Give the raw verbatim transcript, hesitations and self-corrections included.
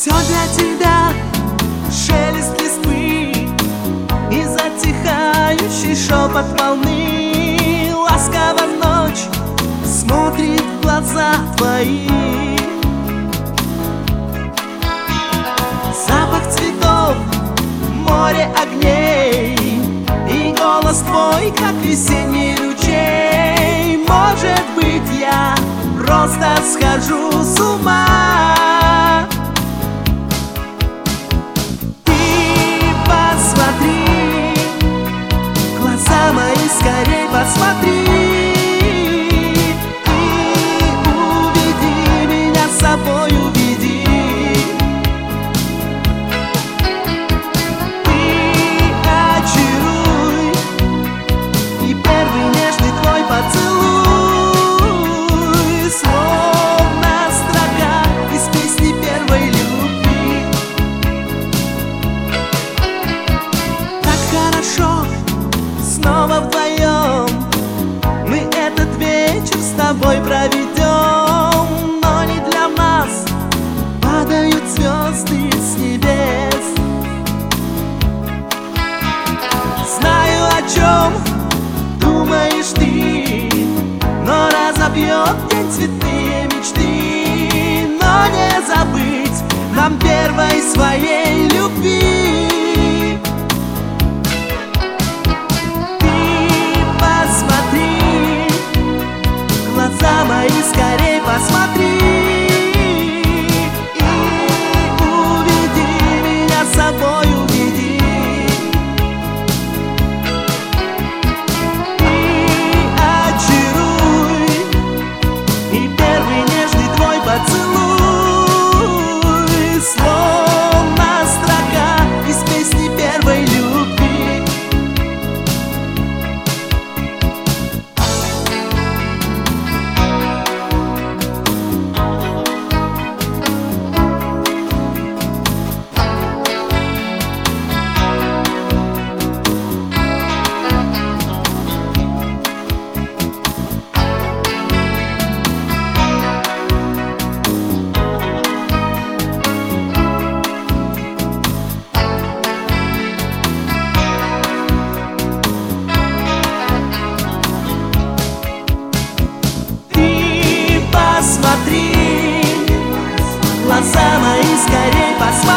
Все для тебя, шелест листвы и затихающий шепот волны. Ласково ночь смотрит в глаза твои. Запах цветов, море огней и голос твой, как весенний ручей. Может быть, я просто схожу с ума. Ты посмотри, глаза мои, скорей посмотри, и уведи меня с собой, уведи. Снова вдвоем мы этот вечер с тобой проведем, но не для нас падают звезды с небес. Знаю, о чем думаешь ты, но разобьет день цветные мечты. Но не забыть нам первой своей любви. Глаза мои, скорей посмотри, и уведи меня с собой, уведи. И очаруй, и первый нежный твой поцелуй, словно строка из песни первой любви. Посмотри, глаза мои, скорей посмотри.